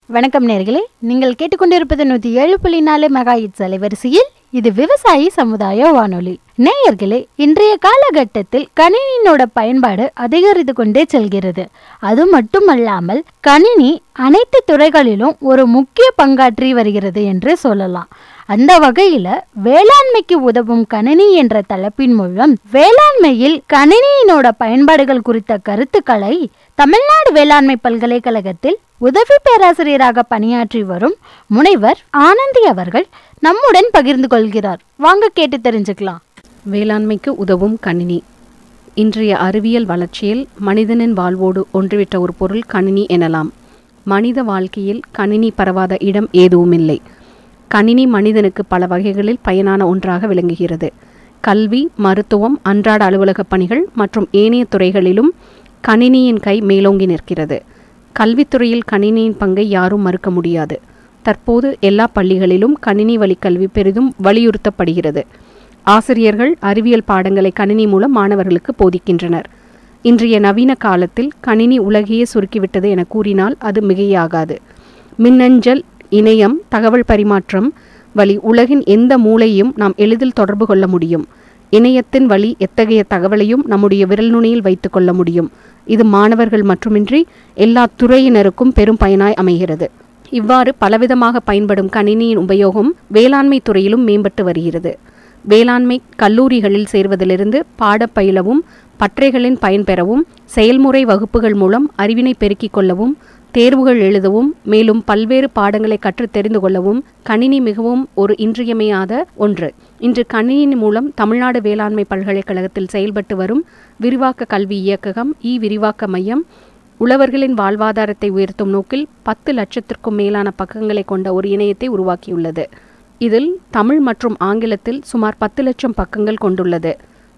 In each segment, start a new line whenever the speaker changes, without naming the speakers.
வணக்கம் நேயர்களே, நீங்கள் கேட்டுக்கொண்டிருப்பது 107.4 மெகாஹெர்ட்ஸ் அலைவரிசையில் இது விவசாயி சமுதாய வானொலி. நேயர்களே, இன்றைய காலகட்டத்தில் கணினியோட பயன்பாடு அதிகரித்து கொண்டே செல்கிறது. அது மட்டுமல்லாமல் கணினி அனைத்து துறைகளிலும் ஒரு முக்கிய பங்காற்றி வருகிறது என்று சொல்லலாம். அந்த வகையில வேளாண்மைக்கு உதவும் கணினி என்ற தலைப்பின் மூலம் வேளாண்மையில் கணினியினோட பயன்பாடுகள் குறித்த கருத்துக்களை தமிழ்நாடு வேளாண்மை பல்கலைக்கழகத்தில் உதவி பேராசிரியராக பணியாற்றி வரும் முனைவர் ஆனந்தி அவர்கள் நம்முடன் பகிர்ந்து கொள்கிறார். வாங்க கேட்டு தெரிஞ்சுக்கலாம்.
வேளாண்மைக்கு உதவும் கணினி. இன்றைய அறிவியல் வளர்ச்சியில் மனிதனின் வாழ்வோடு ஒன்றுவிட்ட ஒரு பொருள் கணினி எனலாம். மனித வாழ்க்கையில் கணினி பரவாத இடம் எதுவுமில்லை. கணினி மனிதனுக்கு பல வகைகளில் பயனான ஒன்றாக விளங்குகிறது. கல்வி, மருத்துவம், அன்றாட அலுவலக பணிகள் மற்றும் ஏனைய துறைகளிலும் கணினியின் கை மேலோங்கி நிற்கிறது. கல்வித்துறையில் கணினியின் பங்கை யாரும் மறுக்க முடியாது. தற்போது எல்லா பள்ளிகளிலும் கணினி வழி கல்வி பெரிதும் வலியுறுத்தப்படுகிறது. ஆசிரியர்கள் அறிவியல் பாடங்களை கணினி மூலம் மாணவர்களுக்கு போதிக்கின்றனர். இன்றைய நவீன காலத்தில் கணினி உலகையே சுருக்கிவிட்டது என கூறினால் அது மிகையாகாது. மின்னஞ்சல், இணையம், தகவல் பரிமாற்றம் வழி உலகின் எந்த மூலையும் நாம் எளிதில் தொடர்பு கொள்ள முடியும். இணையத்தின் வழி எத்தகைய தகவலையும் நம்முடைய விரல் நுனியில் வைத்து கொள்ள முடியும். இது மாணவர்கள் மட்டுமின்றி எல்லா துறையினருக்கும் பெரும் பயனாய் அமைகிறது. இவ்வாறு பலவிதமாக பயன்படும் கணினியின் உபயோகம் வேளாண்மை துறையிலும் மேம்பட்டு வருகிறது. வேளாண்மை கல்லூரிகளில் சேர்வதிலிருந்து பாடப்பயிலவும், பட்டறைகளின் பயன்பெறவும், செயல்முறை வகுப்புகள் மூலம் அறிவினை பெருக்கிக் கொள்ளவும், தேர்வுகள் எழுதவும், மேலும் பல்வேறு பாடங்களை கற்று தெரிந்து கொள்ளவும் கணினி மிகவும் ஒரு இன்றியமையாத ஒன்று. இன்று கணினி மூலம் தமிழ்நாடு வேளாண்மை பல்கலைக்கழகத்தில் செயல்பட்டு வரும் விரிவாக்க கல்வி இயக்ககம், விரிவாக்க மையம் உழவர்களின் வாழ்வாதாரத்தை உயர்த்தும் நோக்கில் 10 லட்சத்திற்கும் மேலான பக்கங்களை கொண்ட ஒரு இணையத்தை உருவாக்கியுள்ளது. இதில் தமிழ் மற்றும் ஆங்கிலத்தில் சுமார் 10 லட்சம் பக்கங்கள் கொண்டுள்ளது.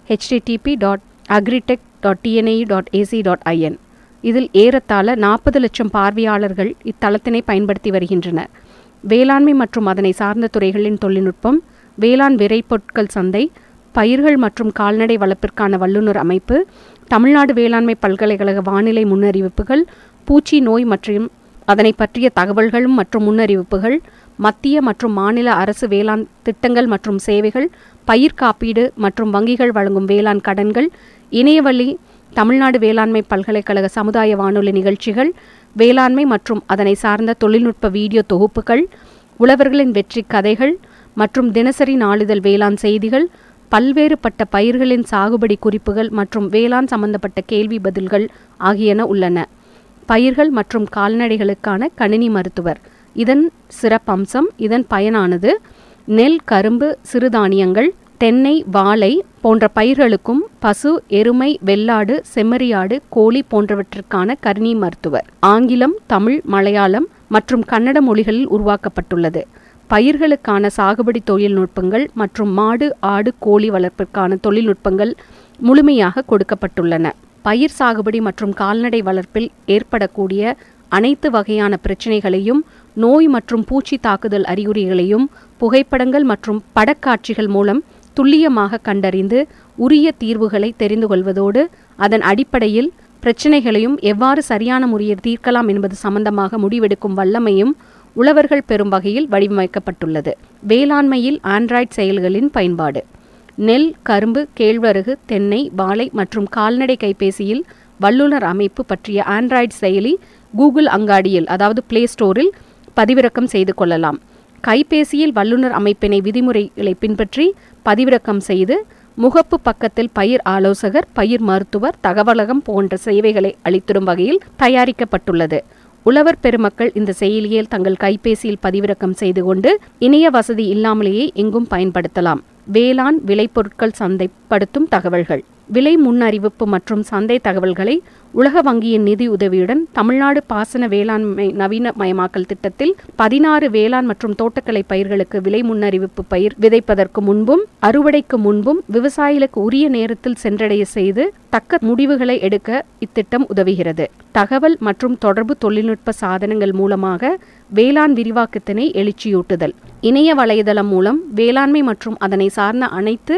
http.agritech.tni.ac.in. இதில் ஏறத்தாழ 40 லட்சம் பார்வையாளர்கள் இத்தளத்தினை பயன்படுத்தி வருகின்றனர். வேளாண்மை மற்றும் அதனை சார்ந்த துறைகளின் தொழில்நுட்பம், வேளாண் விரைபொருட்கள் சந்தை, பயிர்கள் மற்றும் கால்நடை வளர்ப்பிற்கான வல்லுநர் அமைப்பு, தமிழ்நாடு வேளாண்மை பல்கலைக்கழக வானிலை முன்னறிவிப்புகள், பூச்சி நோய் மற்றும் அதனை பற்றிய தகவல்களும் மற்றும் முன்னறிவிப்புகள், மத்திய மற்றும் மாநில அரசு வேளாண் திட்டங்கள் மற்றும் சேவைகள், பயிர் காப்பீடு மற்றும் வங்கிகள் வழங்கும் வேளாண் கடன்கள், இணையவழி தமிழ்நாடு வேளாண்மை பல்கலைக்கழக சமுதாய வானொலி நிகழ்ச்சிகள், வேளாண்மை மற்றும் அதனை சார்ந்த தொழில்நுட்ப வீடியோ தொகுப்புகள், உழவர்களின் வெற்றி கதைகள் மற்றும் தினசரி நாளிதழ் வேளாண் செய்திகள், பல்வேறுபட்ட பயிர்களின் சாகுபடி குறிப்புகள் மற்றும் வேளாண் சம்பந்தப்பட்ட கேள்வி பதில்கள் ஆகியன உள்ளன. பயிர்கள் மற்றும் கால்நடைகளுக்கான கணினி மருத்துவர். இதன் சிறப்பம்சம், இதன் பயனானது நெல், கரும்பு, சிறுதானியங்கள், தென்னை, வாழை போன்ற பயிர்களுக்கும் பசு, எருமை, வெள்ளாடு, செம்மறியாடு, கோழி போன்றவற்றிற்கான கணினி மருத்துவர். ஆங்கிலம், தமிழ், மலையாளம் மற்றும் கன்னட மொழிகளில் உருவாக்கப்பட்டுள்ளது. பயிர்களுக்கான சாகுபடி தொழில்நுட்பங்கள் மற்றும் மாடு, ஆடு, கோழி வளர்ப்பிற்கான தொழில்நுட்பங்கள் முழுமையாக கொடுக்கப்பட்டுள்ளன. பயிர் சாகுபடி மற்றும் கால்நடை வளர்ப்பில் ஏற்படக்கூடிய அனைத்து வகையான பிரச்சனைகளையும், நோய் மற்றும் பூச்சி தாக்குதல் அறிகுறிகளையும் புகைப்படங்கள் மற்றும் படக்காட்சிகள் மூலம் துல்லியமாக கண்டறிந்து உரிய தீர்வுகளை தெரிந்து கொள்வதோடு அதன் அடிப்படையில் பிரச்சனைகளையும் எவ்வாறு சரியான முறையில் தீர்க்கலாம் என்பது சம்பந்தமாக முடிவெடுக்கும் வல்லமையும் உழவர்கள் பெறும் வகையில் வடிவமைக்கப்பட்டுள்ளது. வேளாண்மையில் ஆண்ட்ராய்டு செயல்களின் பயன்பாடு. நெல், கரும்பு, கேழ்வரகு, தென்னை, வாழை மற்றும் கால்நடை கைபேசியில் வல்லுநர் அமைப்பு பற்றிய ஆண்ட்ராய்டு செயலி கூகுள் அங்காடியில், அதாவது பிளே ஸ்டோரில் பதிவிறக்கம் செய்து கொள்ளலாம். கைபேசியில் வல்லுநர் அமைப்பினை விதிமுறைகளை பின்பற்றி பதிவிறக்கம் செய்து முகப்பு பக்கத்தில் பயிர் ஆலோசகர், பயிர் மருத்துவர், தகவலகம் போன்ற சேவைகளை அளித்திடும் வகையில் தயாரிக்கப்பட்டுள்ளது. உழவர் பெருமக்கள் இந்த செயலியில் தங்கள் கைபேசியில் பதிவிறக்கம் செய்து கொண்டு இணைய வசதி இல்லாமலேயே எங்கும் பயன்படுத்தலாம். வேளாண் விளைபொருட்கள் சந்தைப்படுத்தும் தகவல்கள். விலை முன்னறிவிப்பு மற்றும் சந்தை தகவல்களை உலக வங்கியின் நிதி உதவியுடன் தமிழ்நாடு பாசன வேளாண்மை நவீனமயமாக்கல் திட்டத்தில் 16 வேளாண் மற்றும் தோட்டக்கலை பயிர்களுக்கு விலை முன்னறிவிப்பு பயிர் விதைப்பதற்கு முன்பும் அறுவடைக்கு முன்பும் விவசாயிகளுக்கு உரிய நேரத்தில் சென்றடைய செய்து தக்க முடிவுகளை எடுக்க இத்திட்டம் உதவுகிறது. தகவல் மற்றும் தொடர்பு தொழில்நுட்ப சாதனங்கள் மூலமாக வேளாண் விரிவாக்கத்தினை எழுச்சியூட்டுதல். இணைய வலைதளம் மூலம் வேளாண்மை மற்றும் அதனை சார்ந்த அனைத்து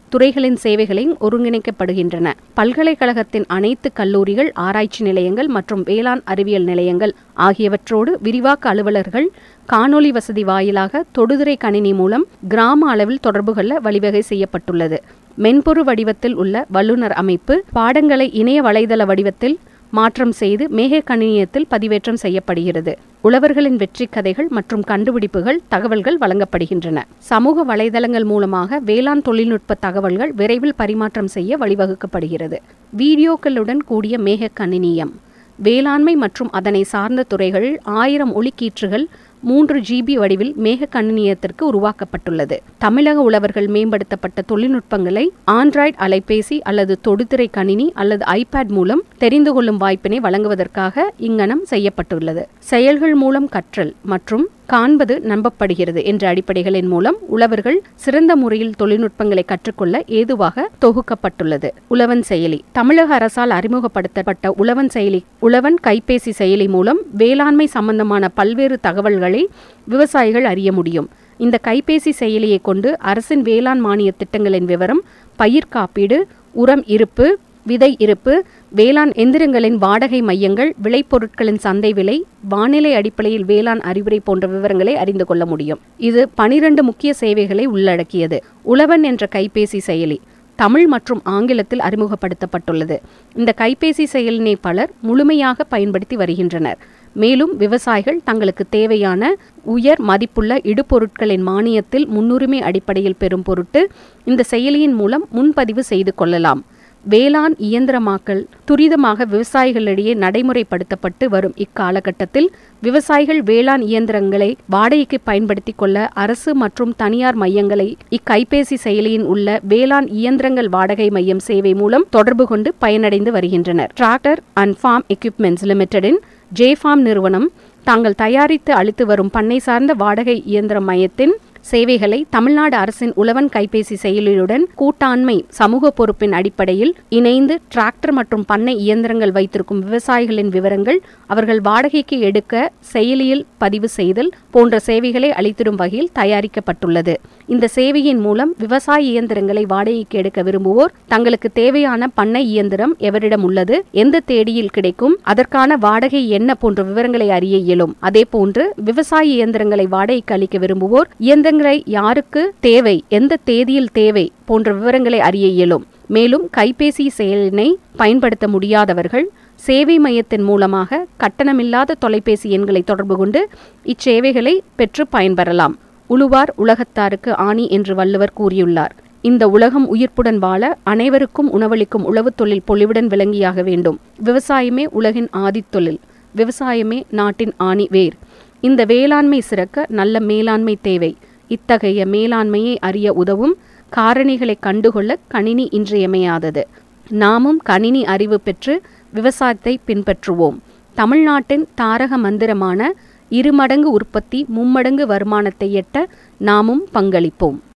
துறைகளின் சேவைகளையும் ஒருங்கிணைக்கப்படுகின்றன. பல்கலைக்கழகத்தின் அனைத்து கல்லூரிகள், ஆராய்ச்சி நிலையங்கள் மற்றும் வேளாண் அறிவியல் நிலையங்கள் ஆகியவற்றோடு விரிவாக்க அலுவலர்கள் காணொலி வசதி வாயிலாக தொடுதிரை கணினி மூலம் கிராம அளவில் தொடர்பு கொள்ள வழிவகை செய்யப்பட்டுள்ளது. மென்பொருள் வடிவத்தில் உள்ள வல்லுநர் அமைப்பு பாடங்களை இணைய வலைதள வடிவத்தில் மாற்றம் செய்து மேக கணினியத்தில் பதிவேற்றம் செய்யப்படுகிறது. உழவர்களின் வெற்றி கதைகள் மற்றும் கண்டுபிடிப்புகள், தகவல்கள் வழங்கப்படுகின்றன. சமூக வலைதளங்கள் மூலமாக வேளாண் தொழில்நுட்ப தகவல்கள் விரைவில் பரிமாற்றம் செய்ய வழிவகுக்கப்படுகிறது. வீடியோக்களுடன் கூடிய மேக கணினியம். வேளாண்மை மற்றும் அதனை சார்ந்த துறைகள் 1000 ஒளிக்கீற்றுகள் 3 GB வடிவில் மேக கணினியத்திற்கு உருவாக்கப்பட்டுள்ளது. தமிழக உழவர்கள் மேம்படுத்தப்பட்ட தொழில்நுட்பங்களை ஆண்ட்ராய்டு அலைபேசி அல்லது தொடுதிரை கணினி அல்லது ஐபேட் மூலம் தெரிந்து கொள்ளும் வாய்ப்பினை வழங்குவதற்காக இங்கனம் செய்யப்பட்டுள்ளது. செயல்கள் மூலம் கற்றல் மற்றும் காண்பது நம்பப்படுகிறது என்ற அடிப்படைகளின் மூலம் உழவர்கள் சிறந்த முறையில் தொழில்நுட்பங்களை கற்றுக்கொள்ள ஏதுவாக தொகுக்கப்பட்டுள்ளது. உழவன் செயலி. தமிழக அரசால் அறிமுகப்படுத்தப்பட்ட உழவன் செயலி உழவன் கைபேசி செயலி மூலம் வேளாண்மை சம்பந்தமான பல்வேறு தகவல்களை விவசாயிகள் அறிய முடியும். இந்த கைபேசி செயலியை கொண்டு அரசின் வேளாண் மானிய திட்டங்களின் விவரம், பயிர் காப்பீடு, உரம் இருப்பு, விதை இருப்பு, வேளாண் எந்திரங்களின் வாடகை மையங்கள், விளைபொருட்களின் சந்தை விலை, வானிலை அடிப்படையில் வேளாண் அறிவுரை போன்ற விவரங்களை அறிந்து கொள்ள முடியும். இது 12 முக்கிய சேவைகளை உள்ளடக்கியது. உழவன் என்ற கைபேசி செயலி தமிழ் மற்றும் ஆங்கிலத்தில் அறிமுகப்படுத்தப்பட்டுள்ளது. இந்த கைபேசி செயலினை பலர் முழுமையாக பயன்படுத்தி வருகின்றனர். மேலும் விவசாயிகள் தங்களுக்கு தேவையான உயர் மதிப்புள்ள இடுபொருட்களின் மானியத்தில் முன்னுரிமை அடிப்படையில் பெறும் பொருட்டு இந்த செயலியின் மூலம் முன்பதிவு செய்து கொள்ளலாம். வேளாண் இயந்திரமாக்கல் துரிதமாக விவசாயிகளிடையே நடைமுறைப்படுத்தப்பட்டு வரும் இக்காலகட்டத்தில் விவசாயிகள் வேளாண் இயந்திரங்களை வாடகைக்கு பயன்படுத்தி கொள்ள அரசு மற்றும் தனியார் மையங்களை இக்கைபேசி செயலியின் உள்ள வேளாண் இயந்திரங்கள் வாடகை மையம் சேவை மூலம் தொடர்பு கொண்டு பயனடைந்து வருகின்றனர். டிராக்டர் அண்ட் ஃபார்ம் எக்யூப்மெண்ட்ஸ் லிமிடெடின் ஜேஃபார்ம் நிறுவனம் தாங்கள் தயாரித்து அளித்து வரும் பண்ணை சார்ந்த வாடகை இயந்திர மையத்தின் சேவைகளை தமிழ்நாடு அரசின் உழவன் கைபேசி செயலியுடன் கூட்டாண்மை சமூக பொறுப்பின் அடிப்படையில் இணைந்து டிராக்டர் மற்றும் பண்ணை இயந்திரங்கள் வைத்திருக்கும் விவசாயிகளின் விவரங்கள், அவர்கள் வாடகைக்கு எடுக்க செயலியில் பதிவு செய்தல் போன்ற சேவைகளை அளித்திடும் வகையில் தயாரிக்கப்பட்டுள்ளது. இந்த சேவையின் மூலம் விவசாய இயந்திரங்களை வாடகைக்கு எடுக்க விரும்புவோர் தங்களுக்கு தேவையான பண்ணை இயந்திரம் எவரிடம் உள்ளது, எந்த தேதியில் கிடைக்கும், அதற்கான வாடகை என்ன போன்ற விவரங்களை அறிய இயலும். அதேபோன்று விவசாய இயந்திரங்களை வாடகைக்கு அளிக்க விரும்புவோர் இயந்திரங்களை யாருக்கு தேவை, எந்த தேதியில் தேவை போன்ற விவரங்களை அறிய இயலும். மேலும் கைபேசி செயலினை பயன்படுத்த முடியாதவர்கள் சேவை மையத்தின் மூலமாக கட்டணமில்லாத தொலைபேசி எண்களை தொடர்பு கொண்டு இச்சேவைகளை பெற்று பயன்பெறலாம். உழுவார் உலகத்தாருக்கு ஆணி என்று வள்ளுவர் கூறியுள்ளார். இந்த உலகம் உயிர்ப்புடன் வாழ அனைவருக்கும் உணவளிக்கும் உழவு தொழில் பொலிவுடன் விளங்கியாக வேண்டும். விவசாயமே உலகின் ஆதித்தொழில். விவசாயமே நாட்டின் ஆணி வேர். இந்த வேளாண்மை சிறக்க நல்ல மேலாண்மை தேவை. இத்தகைய மேலாண்மையை அறிய உதவும் காரணிகளை கண்டுகொள்ள கணினி இன்றியமையாதது. நாமும் கணினி அறிவு பெற்று விவசாயத்தை பின்பற்றுவோம். தமிழ்நாட்டின் தாரக மந்திரமான 2 மடங்கு உற்பத்தி 3 மடங்கு வருமானத்தை எட்ட நாமும் பங்களிப்போம்.